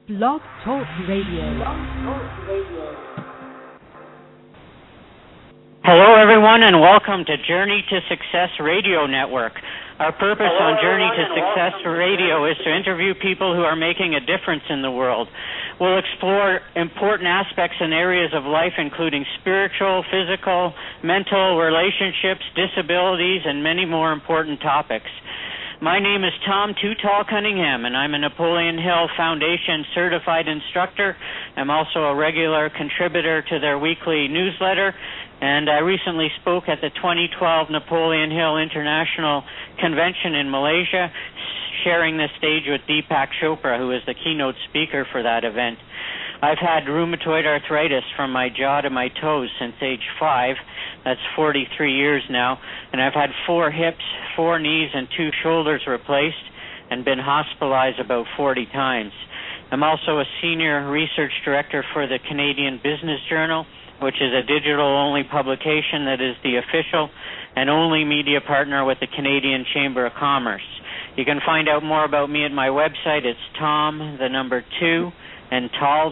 Blog Talk Radio. Hello, everyone, and welcome to Journey to Success Radio Network. Our purpose on Journey to Success Radio is to interview people who are making a difference in the world. We'll explore important aspects and areas of life, including spiritual, physical, mental, relationships, disabilities, and many more important topics. My name is Tom Too Tall Cunningham, and I'm a Napoleon Hill Foundation certified instructor. I'm also a regular contributor to their weekly newsletter, and I recently spoke at the 2012 Napoleon Hill International Convention in Malaysia, sharing the stage with Deepak Chopra, who is the keynote speaker for that event. I've had rheumatoid arthritis from my jaw to my toes since age 5. That's 43 years now. And I've had 4 hips, 4 knees, and 2 shoulders replaced and been hospitalized about 40 times. I'm also a senior research director for the Canadian Business Journal, which is a digital-only publication that is the official and only media partner with the Canadian Chamber of Commerce. You can find out more about me at my website. It's Tom2 and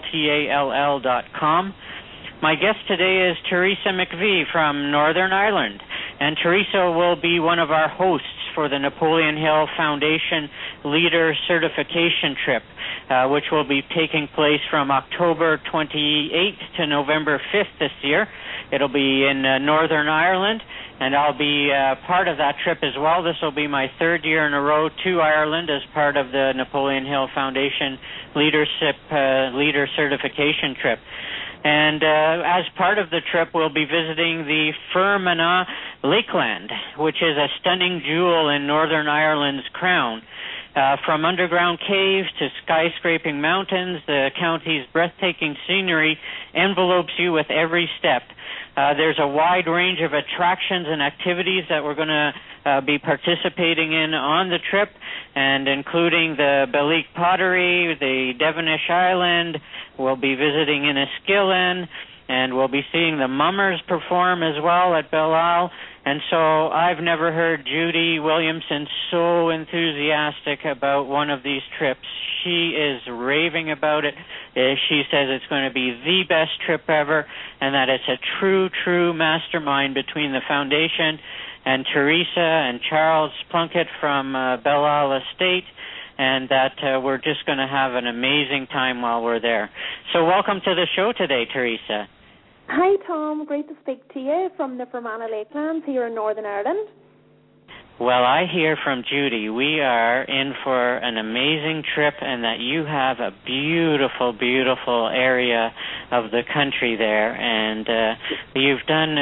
tall.com. My guest today is Teresa McVie from Northern Ireland, and Teresa will be one of our hosts for the Napoleon Hill Foundation Leader Certification Trip, which will be taking place from October 28th to November 5th this year. It'll be in Northern Ireland, and I'll be part of that trip as well. This will be my 3rd year in a row to Ireland as part of the Napoleon Hill Foundation Leader Certification Trip. And as part of the trip, we'll be visiting the Fermanagh Lakeland, which is a stunning jewel in Northern Ireland's crown. From underground caves to skyscraping mountains, the county's breathtaking scenery envelopes you with every step. There's a wide range of attractions and activities that we're going to be participating in on the trip, and including the Belik Pottery, the Devonish Island. We'll be visiting Enniskillen, and we'll be seeing the Mummers perform as well at Belle. And so I've never heard Judy Williamson so enthusiastic about one of these trips. She is raving about it. She says it's going to be the best trip ever, and that it's a true mastermind between the foundation and Teresa and Charles Plunkett from Belle Isle Estate, and that we're just going to have an amazing time while we're there. So welcome to the show today, Teresa. Hi, Tom. Great to speak to you from the Fermanagh Lakelands here in Northern Ireland. Well, I hear from Judy we are in for an amazing trip, and that you have a beautiful area of the country there, and you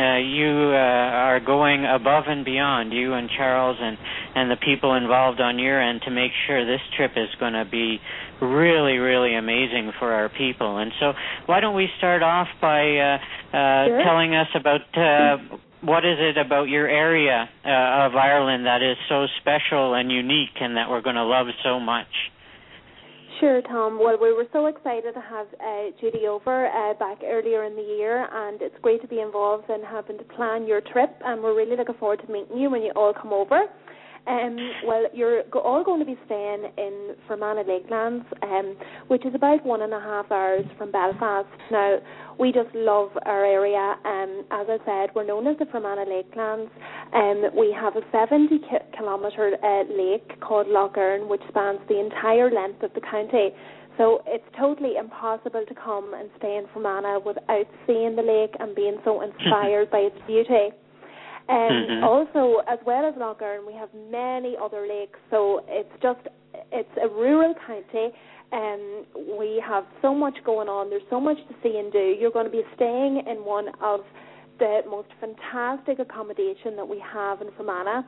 are going above and beyond, you and Charles and the people involved on your end, to make sure this trip is going to be really amazing for our people. And so why don't we start off by Sure. telling us about what is it about your area of Ireland that is so special and unique and that we're going to love so much? Sure, Tom. Well, we were so excited to have Judy over back earlier in the year, and it's great to be involved in having to plan your trip, and we're really looking forward to meeting you when you all come over. Well, you're all going to be staying in Fermanagh Lakelands, which is about 1.5 hours from Belfast. Now, we just love our area. As I said, we're known as the Fermanagh Lakelands. We have a 70-kilometre lake called Lough Erne, which spans the entire length of the county. So it's totally impossible to come and stay in Fermanagh without seeing the lake and being so inspired by its beauty. Also, as well as Lough Erne, we have many other lakes, so it's a rural county, and we have so much going on. There's so much to see and do. You're going to be staying in one of the most fantastic accommodation that we have in Fermanagh.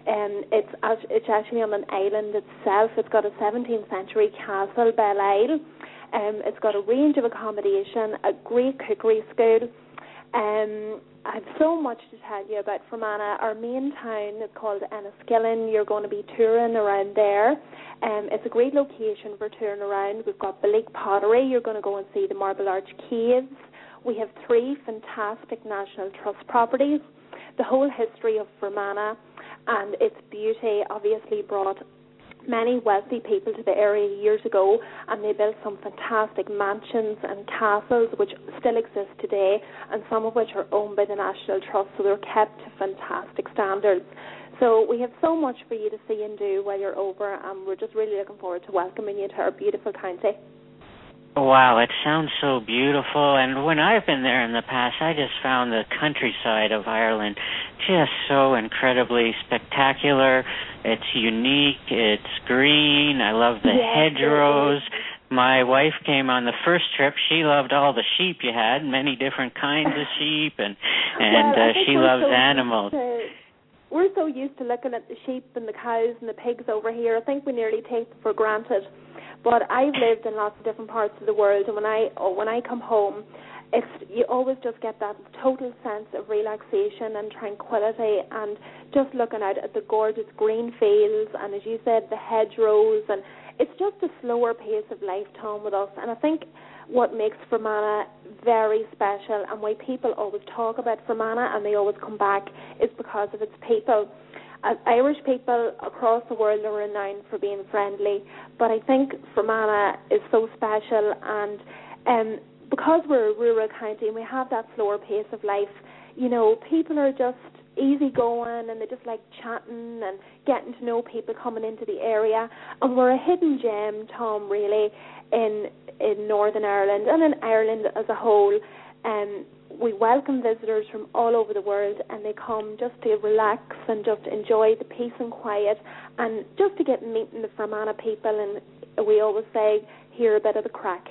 It's actually on an island itself. It's got a 17th century castle, Belle Isle. It's got a range of accommodation, a great cookery school. I have so much to tell you about Fermanagh. Our main town is called Enniskillen. You're going to be touring around there. It's a great location for touring around. We've got Belik Pottery. You're going to go and see the Marble Arch Caves. We have 3 fantastic National Trust properties. The whole history of Fermanagh and its beauty obviously brought many wealthy people to the area years ago, and they built some fantastic mansions and castles which still exist today, and some of which are owned by the National Trust, so they're kept to fantastic standards. So we have so much for you to see and do while you're over, and we're just really looking forward to welcoming you to our beautiful county. Wow, it sounds so beautiful. And when I've been there in the past, I just found the countryside of Ireland just so incredibly spectacular. It's unique. It's green. I love the hedgerows. My wife came on the first trip. She loved all the sheep you had, many different kinds of sheep, and she loves animals. We're so used to looking at the sheep and the cows and the pigs over here. I think we nearly take them for granted. But I've lived in lots of different parts of the world, and when I come home, you always just get that total sense of relaxation and tranquility, and just looking out at the gorgeous green fields, and as you said, the hedgerows, and it's just a slower pace of life, Tom, with us. And I think what makes Fermanagh very special, and why people always talk about Fermanagh and they always come back, is because of its people. Irish people across the world are renowned for being friendly, but I think Fermanagh is so special, and because we're a rural county and we have that slower pace of life, you know, people are just easygoing and they just like chatting and getting to know people coming into the area, and we're a hidden gem, Tom, really, in Northern Ireland and in Ireland as a whole. We welcome visitors from all over the world, and they come just to relax and just enjoy the peace and quiet, and just to get meeting the Fermanagh people, and we always say, hear a bit of the crack.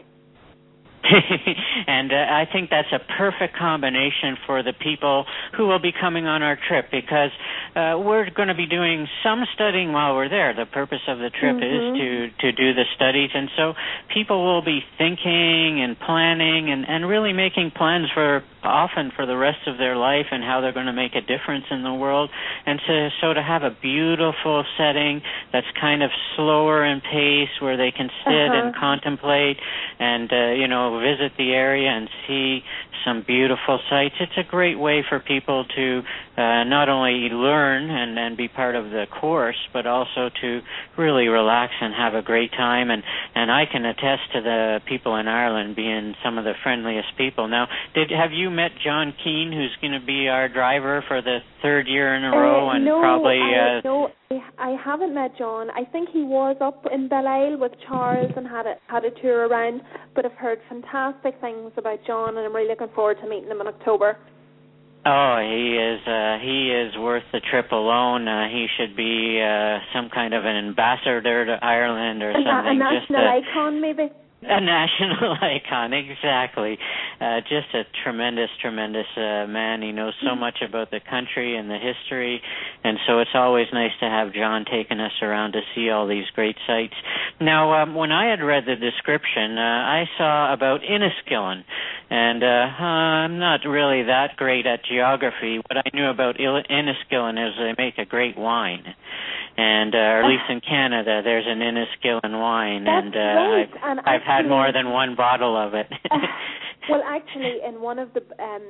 And I think that's a perfect combination for the people who will be coming on our trip, because we're going to be doing some studying while we're there. The purpose of the trip is to do the studies, and so people will be thinking and planning and really making plans for the rest of their life and how they're going to make a difference in the world. And so to have a beautiful setting that's kind of slower in pace, where they can sit and contemplate and visit the area and see some beautiful sights. It's a great way for people to not only learn and be part of the course, but also to really relax and have a great time. And I can attest to the people in Ireland being some of the friendliest people. Now, have you met John Keane, who's going to be our driver for the third year in a row? And No, I haven't met John. I think he was up in Belle-Isle with Charles and had a tour around, but I've heard fantastic things about John, and I'm really looking forward to meeting him in October. Oh, he is worth the trip alone. He should be some kind of an ambassador to Ireland or something. A national icon, maybe? A national icon, exactly. Just a tremendous man. He knows so much about the country and the history, and so it's always nice to have John taking us around to see all these great sites. Now, when I had read the description, I saw about Enniskillen, and I'm not really that great at geography. What I knew about Enniskillen is they make a great wine. And or at least in Canada, there's an Enniskillen wine, and I've had more than one bottle of it. Well, actually, in one of the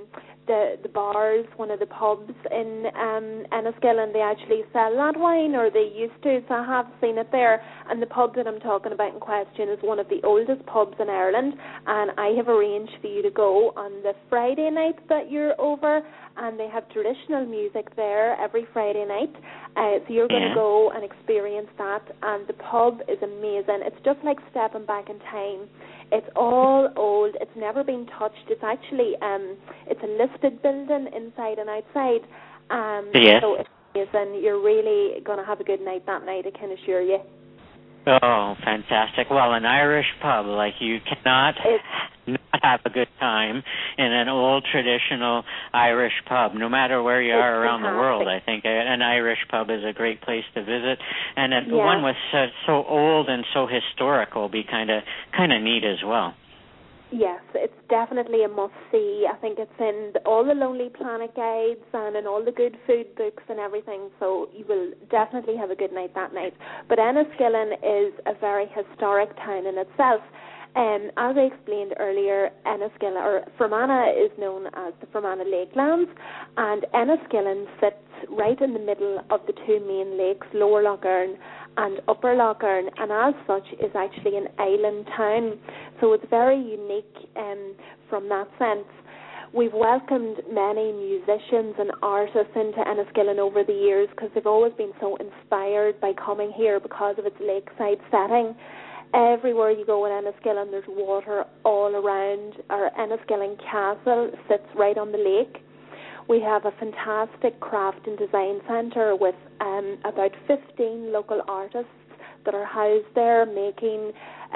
bars, one of the pubs in Enniskillen, they actually sell that wine, or they used to, so I have seen it there. And the pub that I'm talking about in question is one of the oldest pubs in Ireland, and I have arranged for you to go on the Friday night that you're over, and they have traditional music there every Friday night. So you're going to go and experience that, and the pub is amazing. It's just like stepping back in time. It's all old. It's never been touched. It's actually it's a listed building inside and outside. So it's amazing. You're really going to have a good night that night, I can assure you. Oh, fantastic. Well, an Irish pub, like, you cannot not have a good time in an old traditional Irish pub, no matter where you are around the world. I think an Irish pub is a great place to visit, and one was so old and so historic will be kind of neat as well. Yes, it's definitely a must-see. I think it's in all the Lonely Planet guides and in all the good food books and everything, so you will definitely have a good night that night. But Enniskillen is a very historic town in itself. As I explained earlier, Enniskillen, or Fermanagh, is known as the Fermanagh Lakelands, and Enniskillen sits right in the middle of the two main lakes, Lower Lough Erne and Upper Loughearn, and as such is actually an island town. So it's very unique from that sense. We've welcomed many musicians and artists into Enniskillen over the years because they've always been so inspired by coming here because of its lakeside setting. Everywhere you go in Enniskillen, there's water all around. Our Enniskillen Castle sits right on the lake. We have a fantastic craft and design centre with about 15 local artists that are housed there making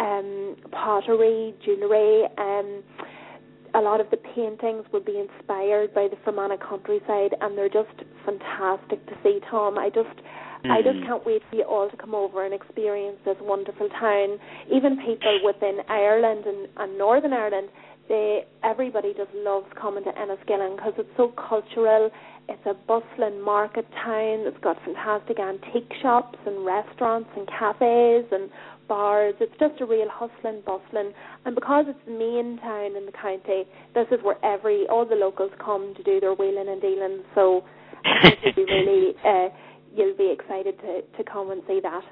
pottery, jewellery. A lot of the paintings will be inspired by the Fermanagh countryside, and they're just fantastic to see, Tom. I just can't wait for you all to come over and experience this wonderful town. Even people within Ireland and Northern Ireland, everybody just loves coming to Enniskillen because it's so cultural. It's a bustling market town. It's got fantastic antique shops and restaurants and cafes and bars. It's just a real hustling, bustling. And because it's the main town in the county, this is where all the locals come to do their wheeling and dealing. So I think you'll be excited to come and see that.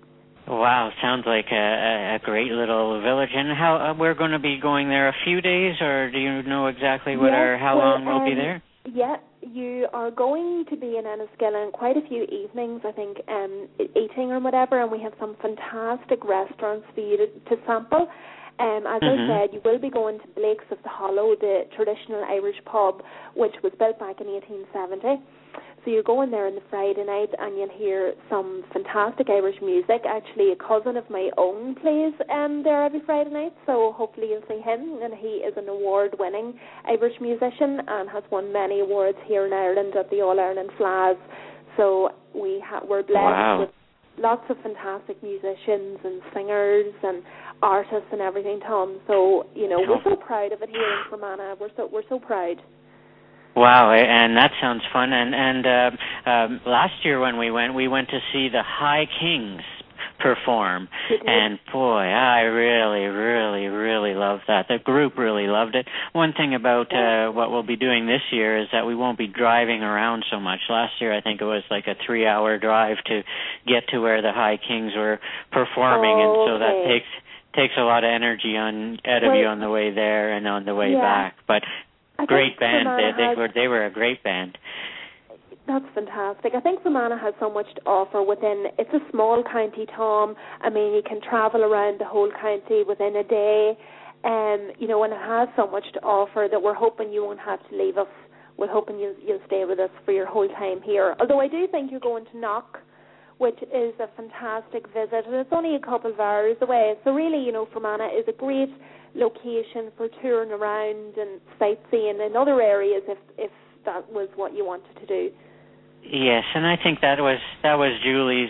Wow, sounds like a great little village. And how we're going to be going there a few days, or do you know exactly how long we'll be there? Yeah, you are going to be in Enniskillen quite a few evenings, I think, eating or whatever, and we have some fantastic restaurants for you to sample. As I said, you will be going to Blake's of the Hollow, the traditional Irish pub, which was built back in 1870. So you go in there on the Friday night and you'll hear some fantastic Irish music. Actually, a cousin of my own plays there every Friday night, so hopefully you'll see him. And he is an award-winning Irish musician and has won many awards here in Ireland at the All-Ireland Flas. So we're blessed with lots of fantastic musicians and singers and artists and everything, Tom. So, we're so proud of it here in Fermanagh. We're so proud. Wow, and that sounds fun. And last year when we went to see the High Kings perform, and boy, I really, really, really loved that. The group really loved it. One thing about what we'll be doing this year is that we won't be driving around so much. Last year, I think it was like a 3-hour drive to get to where the High Kings were performing, and so that takes a lot of energy out of you on the way there and on the way back. But great band. They were a great band. That's fantastic. I think Fermanagh has so much to offer within. It's a small county, Tom. I mean, you can travel around the whole county within a day. And it has so much to offer that we're hoping you won't have to leave us. We're hoping you'll stay with us for your whole time here. Although I do think you're going to Knock, which is a fantastic visit, and it's only a couple of hours away. So really, Fermanagh is a great location for touring around and sightseeing in other areas if that was what you wanted to do. Yes, and I think that was Judy's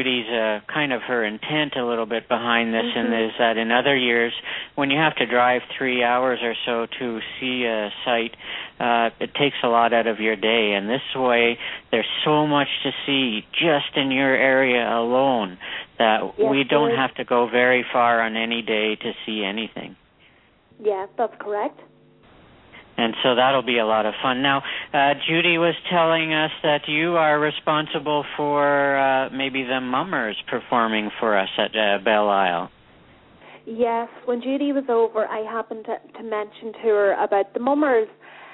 kind of her intent a little bit behind this, and is that in other years when you have to drive 3 hours or so to see a site, it takes a lot out of your day, and this way there's so much to see just in your area alone that we don't have to go very far on any day to see anything. Yes, that's correct. And so that'll be a lot of fun. Now, Judy was telling us that you are responsible for maybe the Mummers performing for us at Belle Isle. Yes, when Judy was over, I happened to mention to her about the Mummers.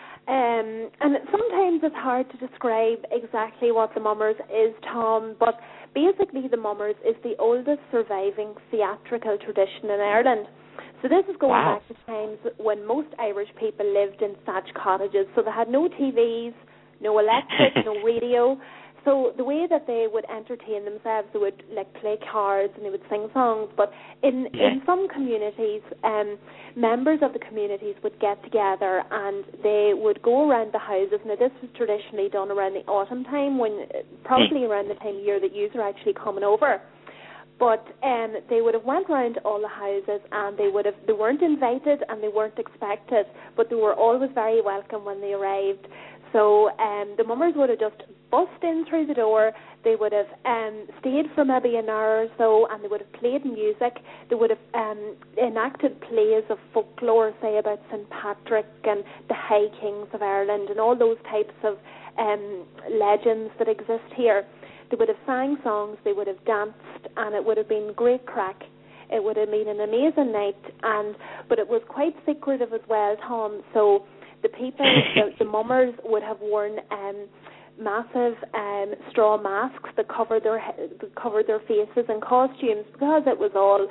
And sometimes it's hard to describe exactly what the Mummers is, Tom, but basically the Mummers is the oldest surviving theatrical tradition in Ireland. So this is going back to times when most Irish people lived in thatch cottages. So they had no TVs, no electric, no radio. So the way that they would entertain themselves, they would play cards and they would sing songs. But in some communities, members of the communities would get together and they would go around the houses. Now this was traditionally done around the autumn time, probably around the time of year that you are actually coming over. But they would have went around to all the houses and they weren't invited and they weren't expected, but they were always very welcome when they arrived. So the Mummers would have just bust in through the door. They would have stayed for maybe an hour or so, and they would have played music. They would have enacted plays of folklore, say about St. Patrick and the High Kings of Ireland and all those types of legends that exist here. They would have sang songs, they would have danced, and it would have been great crack. It would have been an amazing night, but it was quite secretive as well, Tom. So the people, the mummers would have worn massive straw masks that covered their faces and costumes, because it was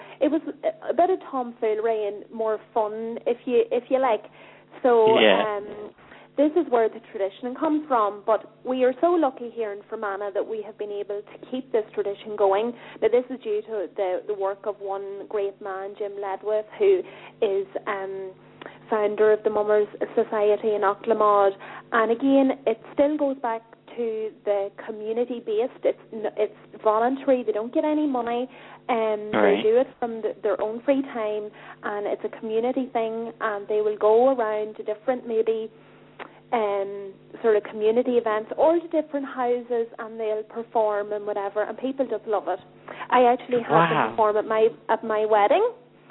a bit of tomfoolery and more fun, if you like. So this is where the tradition comes from, but we are so lucky here in Fermanagh that we have been able to keep this tradition going. Now, this is due to the work of one great man, Jim Ledwith, who is founder of the Mummers Society in Auckland. And again, it still goes back to the community-based. It's voluntary. They don't get any money. They do it from their own free time, and it's a community thing, and they will go around to different maybe sort of community events or to different houses, and they'll perform and whatever, and people just love it. I actually had to perform at my wedding.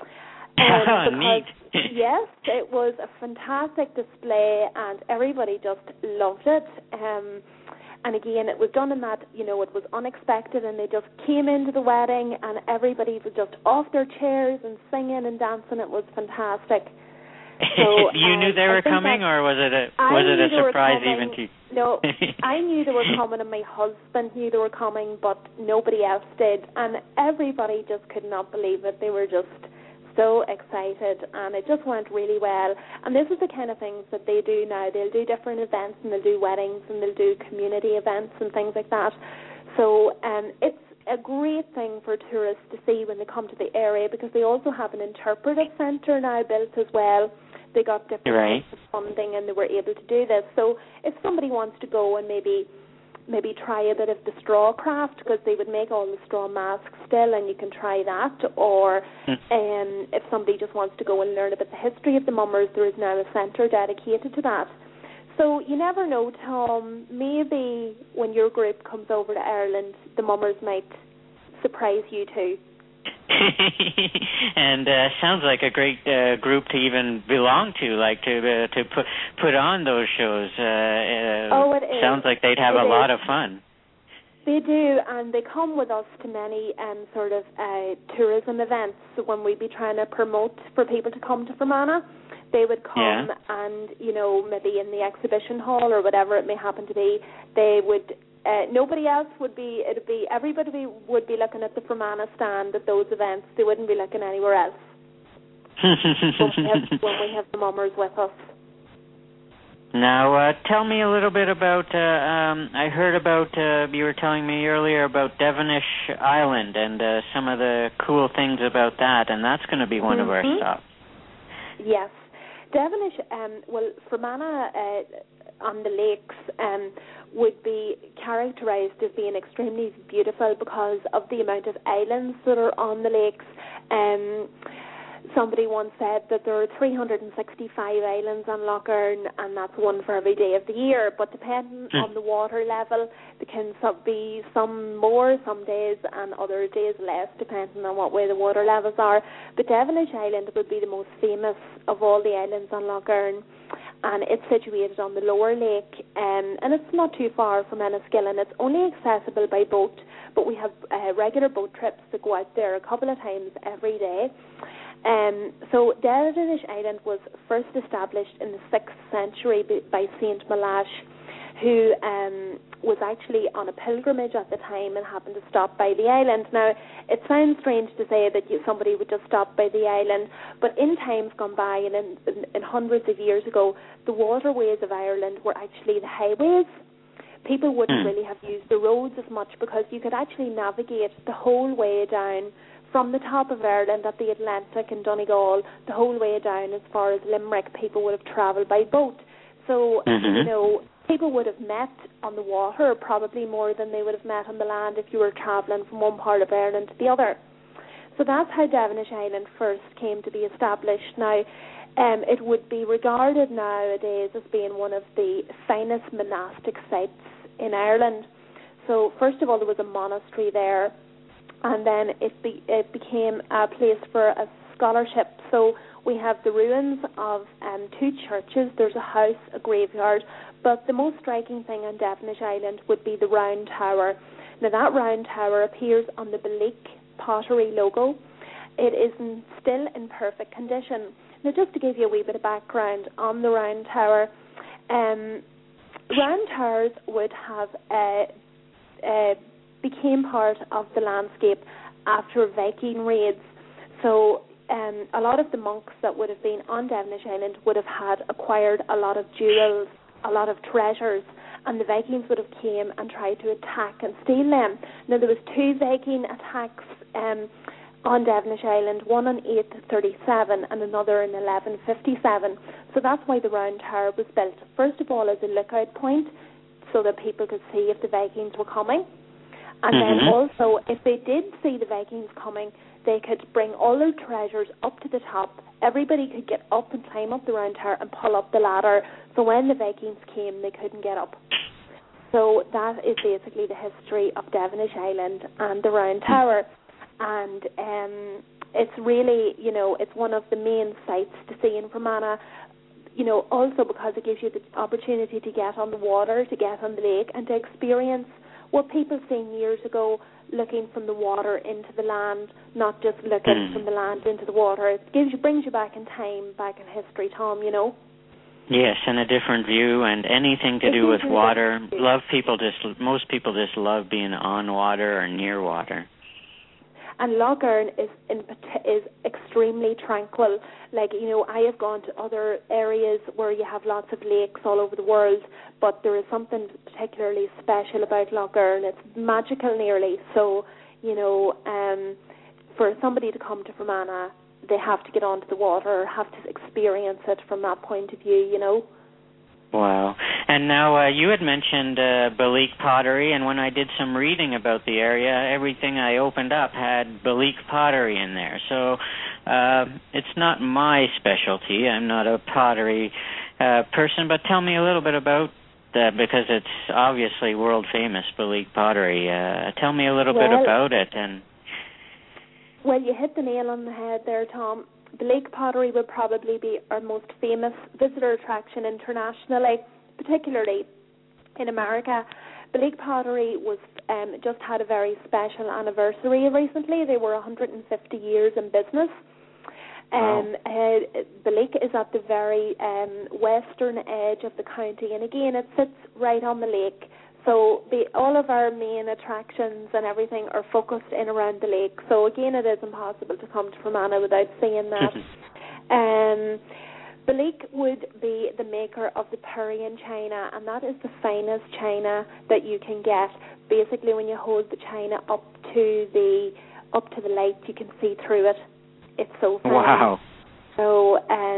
Neat. Yes, it was a fantastic display, and everybody just loved it. And again, it was done in that, it was unexpected, and they just came into the wedding, and everybody was just off their chairs and singing and dancing. It was fantastic. So, you knew they were coming, or was it a surprise even to you? No, I knew they were coming, and my husband knew they were coming, but nobody else did. And everybody just could not believe it. They were just so excited, and it just went really well. And this is the kind of things that they do now. They'll do different events, and they'll do weddings, and they'll do community events and things like that. So it's a great thing for tourists to see when they come to the area, because they also have an interpretive centre now built as well. They got different types of funding, and they were able to do this. So if somebody wants to go and maybe try a bit of the straw craft, because they would make all the straw masks still, and you can try that. Or if somebody just wants to go and learn about the history of the mummers, there is now a centre dedicated to that. So you never know, Tom. Maybe when your group comes over to Ireland, the mummers might surprise you too. And sounds like a great group to even belong to, like to put on those shows. It is. Sounds like they'd have a lot of fun. They do, and they come with us to many sort of tourism events. So when we'd be trying to promote for people to come to Fermanagh, they would come and, maybe in the exhibition hall or whatever it may happen to be, they would... nobody else would be, everybody would be looking at the Fermanagh stand at those events. They wouldn't be looking anywhere else when we have the mummers with us. Now, tell me a little bit about, I heard about, you were telling me earlier about Devonish Island and some of the cool things about that, and that's going to be one of our stops. Yes. Devonish, Fermanagh on the lakes would be characterised as being extremely beautiful because of the amount of islands that are on the lakes. Somebody once said that there are 365 islands on Lough Erne, and that's one for every day of the year. But depending on the water level, there can be some more some days and other days less, depending on what way the water levels are. But Devonish Island would be the most famous of all the islands on Lough Erne, and it's situated on the lower lake, and it's not too far from Enniskillen. It's only accessible by boat, but we have regular boat trips that go out there a couple of times every day. So Devonish Island was first established in the 6th century by Saint Malash, who was actually on a pilgrimage at the time and happened to stop by the island. Now, it sounds strange to say that somebody would just stop by the island, but in times gone by and in hundreds of years ago, the waterways of Ireland were actually the highways. People wouldn't really have used the roads as much because you could actually navigate the whole way down from the top of Ireland at the Atlantic in Donegal, the whole way down as far as Limerick. People would have travelled by boat. So, people would have met on the water probably more than they would have met on the land if you were travelling from one part of Ireland to the other. So that's how Devonish Island first came to be established. Now, it would be regarded nowadays as being one of the finest monastic sites in Ireland. So, first of all, there was a monastery there, and then it became a place for a scholarship. So we have the ruins of 2 churches. There's a house, a graveyard, but the most striking thing on Devonish Island would be the Round Tower. Now, that Round Tower appears on the Belik pottery logo. It is still in perfect condition. Now, just to give you a wee bit of background on the Round Tower, round towers would have became part of the landscape after Viking raids. So a lot of the monks that would have been on Devonish Island would have had acquired a lot of jewels, a lot of treasures, and the Vikings would have came and tried to attack and steal them. Now, there was 2 Viking attacks on Devonish Island, one on 837 and another in 1157. So that's why the Round Tower was built. First of all, as a lookout point, so that people could see if the Vikings were coming. And then also, if they did see the Vikings coming, they could bring all their treasures up to the top. Everybody could get up and climb up the Round Tower and pull up the ladder. So when the Vikings came, they couldn't get up. So that is basically the history of Devonish Island and the Round Tower. And it's really, it's one of the main sites to see in Fermanagh, also because it gives you the opportunity to get on the water, to get on the lake, and to experience what people seen years ago, looking from the water into the land, not just looking from the land into the water. It brings you back in time, back in history, Tom, Yes, and a different view, and anything to do with water. Most people just love being on water or near water. And Lough Erne is extremely tranquil. Like, I have gone to other areas where you have lots of lakes all over the world, but there is something particularly special about Lough Erne. It's magical nearly. So, for somebody to come to Fermanagh, they have to get onto the water, have to experience it from that point of view, Wow. And now you had mentioned Balik pottery, and when I did some reading about the area, everything I opened up had Balik pottery in there. So it's not my specialty. I'm not a pottery person, but tell me a little bit about that, because it's obviously world famous, Balik pottery. Tell me a little bit about it. Well, you hit the nail on the head there, Tom. Balik pottery would probably be our most famous visitor attraction internationally, particularly in America. Balik pottery was just had a very special anniversary recently. They were 150 years in business. Balik is at the very western edge of the county, and again, it sits right on the lake. So all of our main attractions and everything are focused in around the lake. So again, it is impossible to come to Fermanagh without seeing that. Balik would be the maker of the Purian china, and that is the finest china that you can get. Basically, when you hold the china up to the light, you can see through it. It's so fine. Wow. So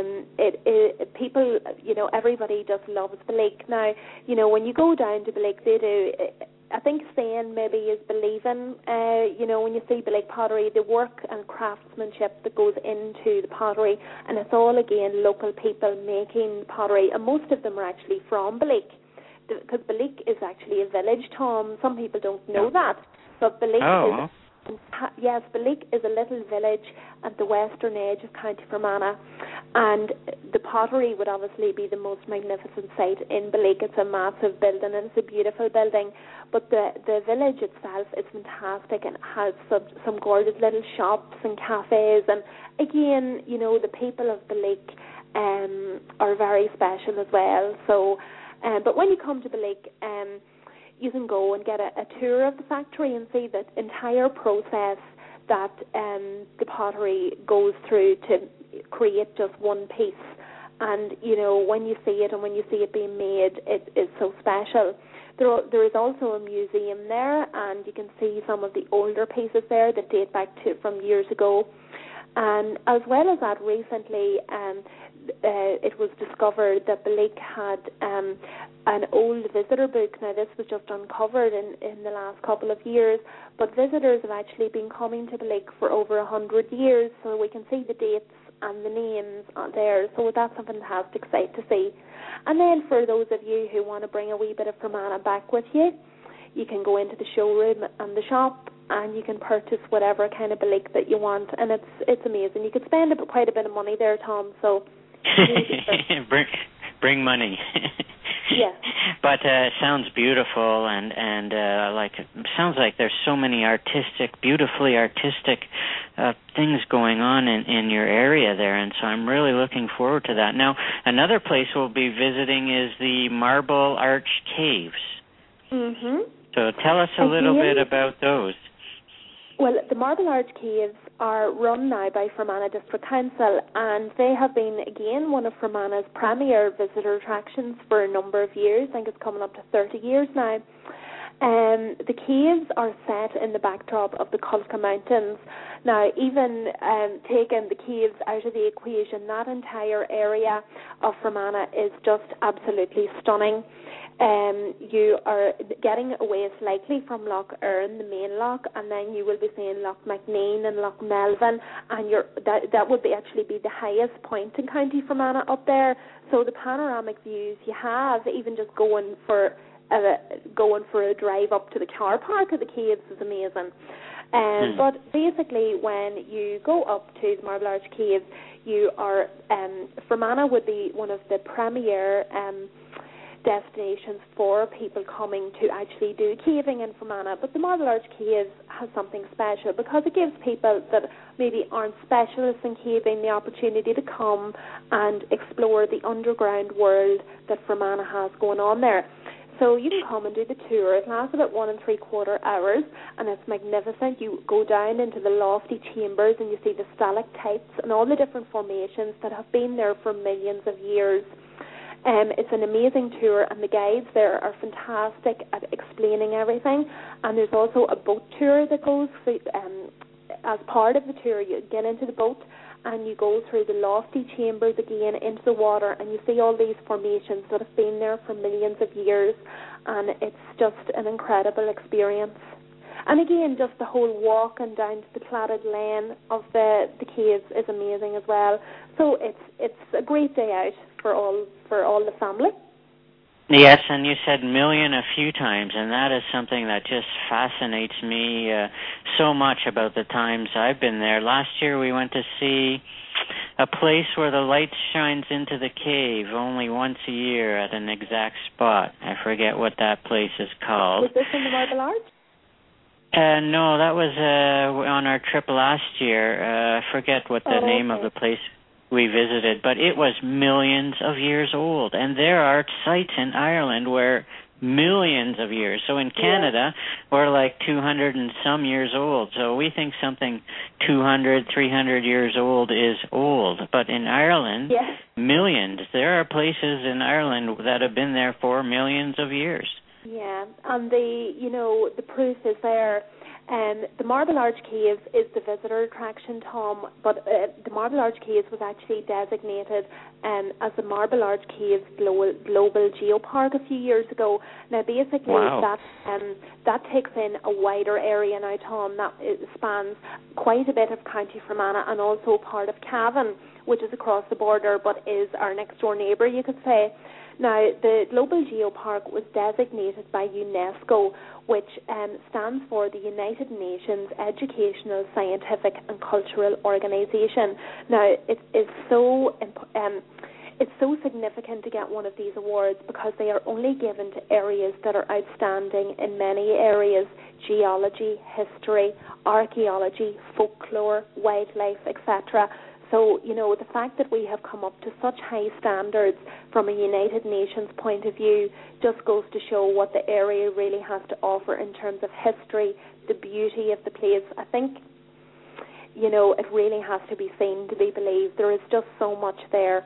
people, everybody just loves Balik. Now, when you go down to Balik, they do, I think seeing maybe is believing, when you see Balik pottery, the work and craftsmanship that goes into the pottery, and it's all, again, local people making pottery, and most of them are actually from Balik, because Balik is actually a village, Tom. Some people don't know that, but Balik is... Yes, Balik is a little village at the western edge of County Fermanagh, and the pottery would obviously be the most magnificent sight in Balik. It's a massive building, and it's a beautiful building, but the village itself is fantastic, and it has some gorgeous little shops and cafes, and again, the people of Balik are very special as well. So, but when you come to Balik, you can go and get a tour of the factory and see the entire process that the pottery goes through to create just one piece. And, when you see it and when you see it being made, it is so special. There is also a museum there, and you can see some of the older pieces there that date back to from years ago. And as well as that, recently it was discovered that Balik had an old visitor book. Now, this was just uncovered in the last couple of years, but visitors have actually been coming to Balik for over 100 years, so we can see the dates and the names on there. So that's a fantastic sight to see. And then for those of you who want to bring a wee bit of Fermanagh back with you, you can go into the showroom and the shop, and you can purchase whatever kind of Balik that you want, and it's amazing. You could spend quite a bit of money there, Tom. So bring money. Yes. But it sounds beautiful, and sounds like there's so many beautifully artistic things going on in your area there, and so I'm really looking forward to that. Now, another place we'll be visiting is the Marble Arch Caves. Mm-hmm. So tell us a little bit about those. Well, the Marble Arch Caves are run now by Fermanagh District Council, and they have been, again, one of Fermanagh's premier visitor attractions for a number of years. I think it's coming up to 30 years now. The caves are set in the backdrop of the Culca Mountains. Now, even taking the caves out of the equation, that entire area of Fermanagh is just absolutely stunning. You are getting away slightly from Loch Earn, the main loch, and then you will be seeing Loch Macnean and Loch Melvin, and that would actually be the highest point in County Fermanagh up there. So the panoramic views you have, even just going for a drive up to the car park of the caves, is amazing. But basically, when you go up to the Marble Arch Caves, you are Fermanagh would be one of the premier destinations for people coming to actually do caving in Fermanagh. But the Marble Arch Caves has something special because it gives people that maybe aren't specialists in caving the opportunity to come and explore the underground world that Fermanagh has going on there. So you can come and do the tour. It lasts about 1 3/4 hours, and it's magnificent. You go down into the lofty chambers and you see the stalactites and all the different formations that have been there for millions of years. It's an amazing tour, and the guides there are fantastic at explaining everything. And there's also a boat tour that goes as part of the tour. You get into the boat and you go through the lofty chambers again into the water, and you see all these formations that have been there for millions of years, and it's just an incredible experience. And again, just the whole walking down to the platted lane of the caves is amazing as well. So it's a great day out for all the family. Yes, and you said million a few times, and that is something that just fascinates me so much about the times I've been there. Last year we went to see a place where the light shines into the cave only once a year at an exact spot. I forget what that place is called. Was this in the Marble Arch? No, that was on our trip last year. I forget what the name of the place we visited, but it was millions of years old. And there are sites in Ireland where millions of years. So in Canada, we're like 200 and some years old. So we think something 200, 300 years old is old. But in Ireland, millions. There are places in Ireland that have been there for millions of years. Yeah, and the proof is there. The Marble Arch Caves is the visitor attraction, Tom, but the Marble Arch Caves was actually designated as the Marble Arch Caves Global Geopark a few years ago. Now, basically, that takes in a wider area now, Tom. That spans quite a bit of County Fermanagh and also part of Cavan, which is across the border, but is our next-door neighbour, you could say. Now, the Global Geopark was designated by UNESCO, which stands for the United Nations Educational, Scientific and Cultural Organization. Now, it's so significant to get one of these awards because they are only given to areas that are outstanding in many areas: geology, history, archaeology, folklore, wildlife, etc. So, the fact that we have come up to such high standards from a United Nations point of view just goes to show what the area really has to offer in terms of history, the beauty of the place. I think, it really has to be seen to be believed. There is just so much there.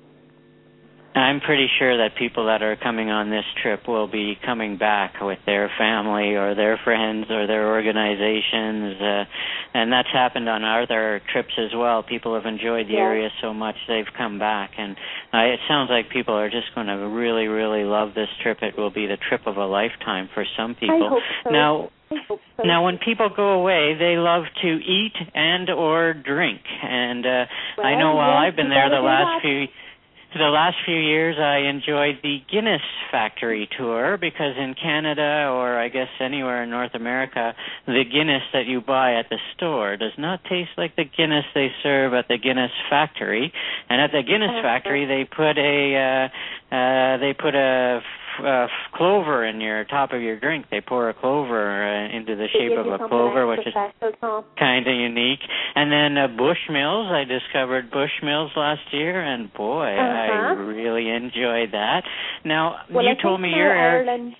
I'm pretty sure that people that are coming on this trip will be coming back with their family or their friends or their organizations, and that's happened on other trips as well. People have enjoyed the area so much they've come back, and it sounds like people are just going to really, really love this trip. It will be the trip of a lifetime for some people. I hope so. Now, when people go away, they love to eat and or drink, and I know while I've been there the last few years, I enjoyed the Guinness factory tour because in Canada, or I guess anywhere in North America, the Guinness that you buy at the store does not taste like the Guinness they serve at the Guinness factory. And at the Guinness factory, they put they put a clover in your top of your drink. They pour a clover into the shape of a clover, which is kind of unique. And then Bushmills. I discovered Bushmills last year, and boy, I really enjoyed that. Now, you told me you're Ireland.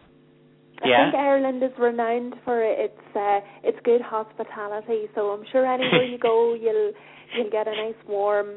I think Ireland is renowned for its good hospitality. So I'm sure anywhere you go, you'll get a nice, warm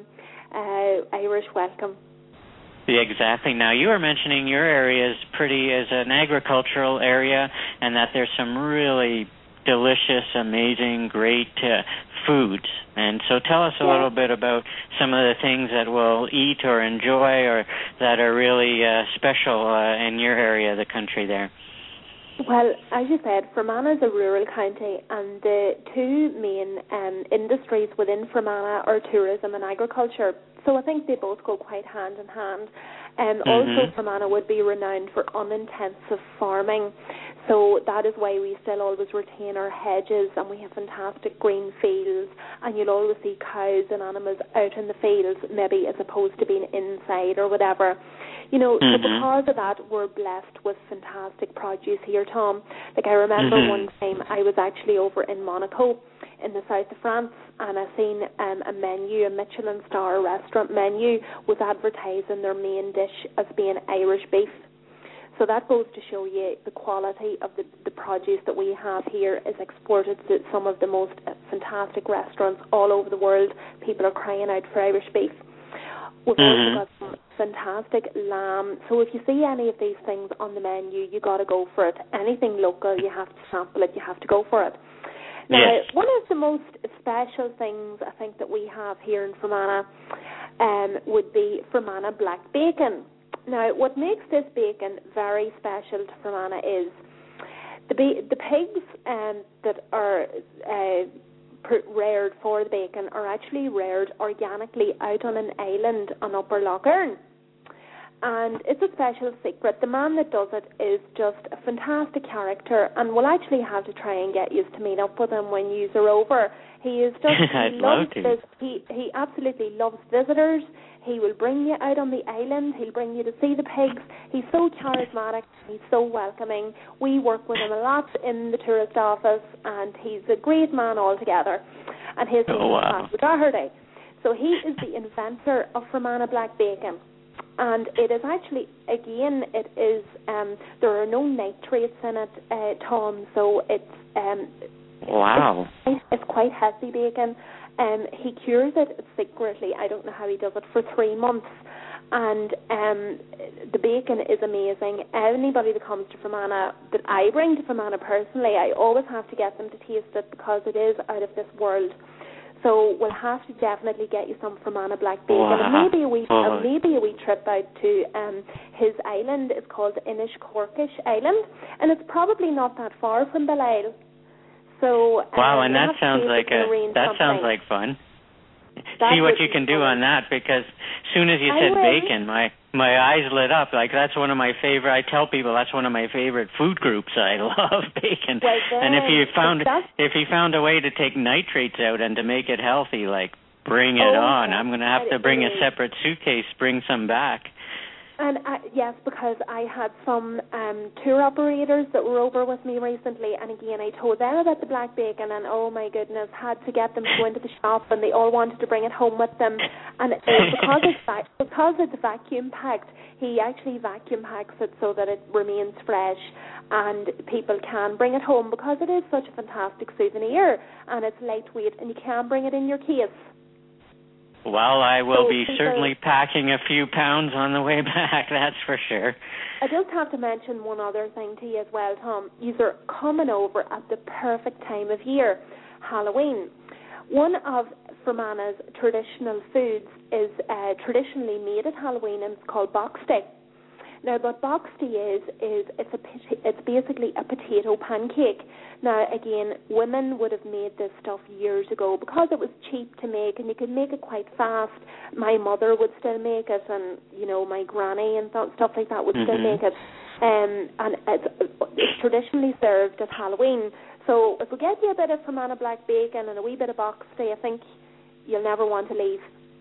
Irish welcome. Yeah, exactly. Now, you were mentioning your area is an agricultural area, and that there's some really delicious, amazing, great foods. And so tell us a little bit about some of the things that we'll eat or enjoy or that are really special in your area of the country there. Well, as you said, Fermanagh is a rural county, and the two main industries within Fermanagh are tourism and agriculture. So I think they both go quite hand in hand. Also, Fermanagh would be renowned for unintensive farming. So that is why we still always retain our hedges, and we have fantastic green fields, and you'll always see cows and animals out in the fields, maybe as opposed to being inside or whatever. You know, so because of that, we're blessed with fantastic produce here, Tom. Like, I remember one time I was actually over in Monaco in the south of France, and I seen a menu, a Michelin star restaurant menu, was advertising their main dish as being Irish beef. So that goes to show you the quality of the produce that we have here is exported to some of the most fantastic restaurants all over the world. People are crying out for Irish beef. We've also got some fantastic lamb. So if you see any of these things on the menu, you got to go for it. Anything local, you have to sample it. You have to go for it. Now, one of the most special things I think that we have here in Fermanagh would be Fermanagh black bacon. Now, what makes this bacon very special to Fermanagh is the pigs that are reared for the bacon are actually reared organically out on an island on Upper Lough Erne. And it's a special secret. The man that does it is just a fantastic character, and we'll actually have to try and get you to meet up with him when you are over. He is just he absolutely loves visitors. He will bring you out on the island. He'll bring you to see the pigs. He's so charismatic. He's so welcoming. We work with him a lot in the tourist office, and he's a great man altogether. And his name is Pat Doherty. So he is the inventor of Fermanagh black bacon. And it is actually, again, it is, there are no nitrates in it, Tom, so it's... It's quite healthy bacon. He cures it secretly. I don't know how he does it, for 3 months. And the bacon is amazing. Anybody that comes to Fermanagh, that I bring to Fermanagh personally, I always have to get them to taste it because it is out of this world. So we'll have to definitely get you some Fermanagh black bacon, and maybe a wee trip out to his island. It's called Inishcorkish Island, and it's probably not that far from Belle. So and that sounds like fun. See what you can do on that, because as soon as you said bacon, my eyes lit up. Like, that's one of my favorite. I tell people that's one of my favorite food groups. I love bacon. And if you found a way to take nitrates out and to make it healthy, like, bring it on. I'm going to have to bring a separate suitcase, bring some back. And yes, because I had some tour operators that were over with me recently, and again, I told them about the black bacon, and oh my goodness, had to get them to go into the shop, and they all wanted to bring it home with them. And because it's vacuum packed, he actually vacuum packs it so that it remains fresh, and people can bring it home, because it is such a fantastic souvenir, and it's lightweight, and you can bring it in your case. Well, I will be certainly packing a few pounds on the way back, that's for sure. I just have to mention one other thing to you as well, Tom. You are coming over at the perfect time of year, Halloween. One of Fermanagh's traditional foods is traditionally made at Halloween, and it's called boxty. Now, what boxty is it's basically a potato pancake. Now, again, women would have made this stuff years ago because it was cheap to make, and you could make it quite fast. My mother would still make it, and, you know, my granny and stuff like that would still make it. And it's traditionally served at Halloween. So if we get you a bit of Fermanagh black bacon and a wee bit of boxty, I think you'll never want to leave.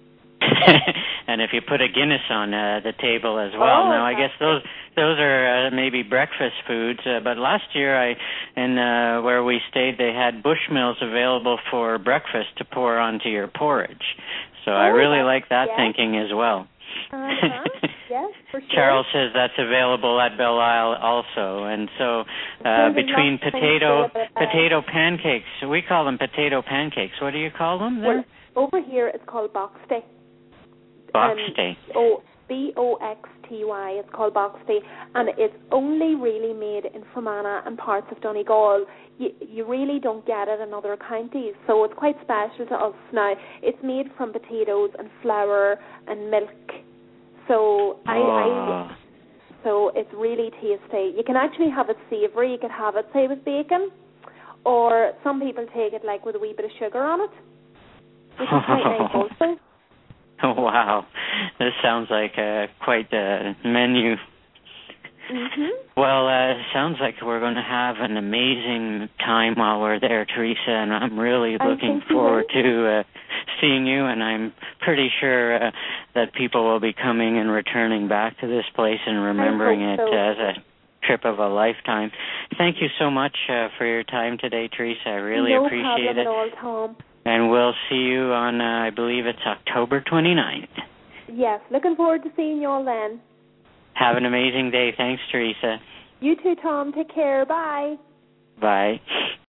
And if you put a Guinness on the table as well. Now, I guess those are maybe breakfast foods. But last year, where we stayed, they had Bushmills available for breakfast to pour onto your porridge. So I really like that thinking as well. Yes, for sure. Charles says that's available at Belle Isle also. And so between potato pancakes, we call them potato pancakes. What do you call them there? Well, over here it's called boxty. Boxty. Boxty. It's called boxty, and it's only really made in Fermanagh and parts of Donegal. You really don't get it in other counties, so it's quite special to us now. It's made from potatoes and flour and milk. So so it's really tasty. You can actually have it savoury. You could have it, say, with bacon, or some people take it like with a wee bit of sugar on it, which is quite nice also. Oh, wow. This sounds like quite a menu. Mm-hmm. Well, it sounds like we're going to have an amazing time while we're there, Teresa, and I'm really looking forward to seeing you, and I'm pretty sure that people will be coming and returning back to this place and remembering it as a trip of a lifetime. Thank you so much for your time today, Teresa. I really appreciate it. No problem at all, Tom. And we'll see you on, I believe it's October 29th. Yes, looking forward to seeing you all then. Have an amazing day. Thanks, Teresa. You too, Tom. Take care. Bye. Bye.